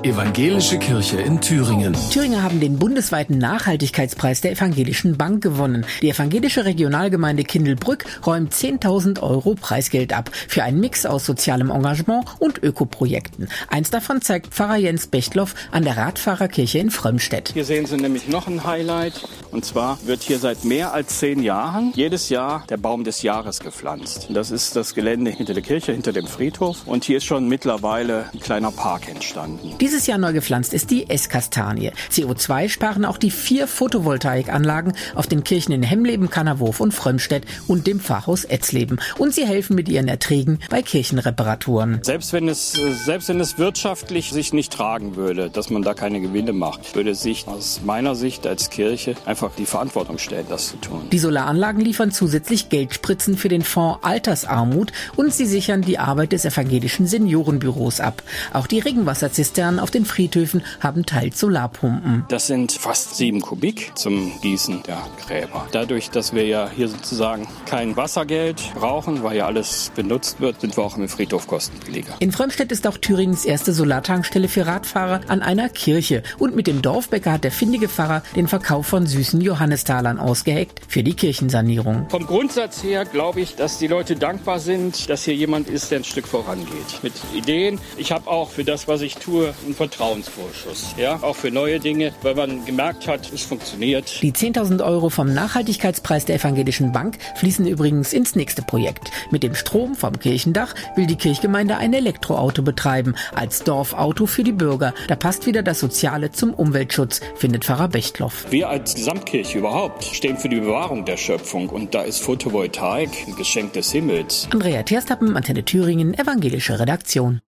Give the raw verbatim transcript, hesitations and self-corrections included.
Evangelische Kirche in Thüringen. Thüringer haben den bundesweiten Nachhaltigkeitspreis der Evangelischen Bank gewonnen. Die evangelische Regionalgemeinde Kindelbrück räumt zehntausend Euro Preisgeld ab für einen Mix aus sozialem Engagement und Ökoprojekten. Eins davon zeigt Pfarrer Jens Bechtloff an der Radfahrerkirche in Frömmstedt. Hier sehen Sie nämlich noch ein Highlight. Und zwar wird hier seit mehr als zehn Jahren jedes Jahr der Baum des Jahres gepflanzt. Das ist das Gelände hinter der Kirche, hinter dem Friedhof. Und hier ist schon mittlerweile ein kleiner Park entstanden. Dieses Jahr neu gepflanzt ist die Esskastanie. C O zwei sparen auch die vier Photovoltaikanlagen auf den Kirchen in Hemleben, Kannerwurf und Frömmstedt und dem Pfarrhaus Etzleben. Und sie helfen mit ihren Erträgen bei Kirchenreparaturen. Selbst wenn es, selbst wenn es wirtschaftlich sich nicht tragen würde, dass man da keine Gewinne macht, würde sich aus meiner Sicht als Kirche einfach die Verantwortung stellen, das zu tun. Die Solaranlagen liefern zusätzlich Geldspritzen für den Fonds Altersarmut und sie sichern die Arbeit des evangelischen Seniorenbüros ab. Auch die Regenwasserzisternen auf den Friedhöfen haben teils Solarpumpen. Das sind fast sieben Kubik zum Gießen der Gräber. Dadurch, dass wir ja hier sozusagen kein Wassergeld brauchen, weil ja alles benutzt wird, sind wir auch im Friedhof kostenbilliger. In Frömmstedt ist auch Thüringens erste Solartankstelle für Radfahrer an einer Kirche. Und mit dem Dorfbäcker hat der findige Pfarrer den Verkauf von süßen Johannistalern ausgeheckt für die Kirchensanierung. Vom Grundsatz her glaube ich, dass die Leute dankbar sind, dass hier jemand ist, der ein Stück vorangeht. Mit Ideen. Ich habe auch für das, was ich tue, einen Vertrauensvorschuss. Ja, auch für neue Dinge, weil man gemerkt hat, es funktioniert. Die zehntausend Euro vom Nachhaltigkeitspreis der Evangelischen Bank fließen übrigens ins nächste Projekt. Mit dem Strom vom Kirchendach will die Kirchgemeinde ein Elektroauto betreiben, als Dorfauto für die Bürger. Da passt wieder das Soziale zum Umweltschutz, findet Pfarrer Bechtloff. Wir als Gesamtkirche überhaupt stehen für die Bewahrung der Schöpfung und da ist Photovoltaik ein Geschenk des Himmels. Andrea Terstappen, Antenne Thüringen, evangelische Redaktion.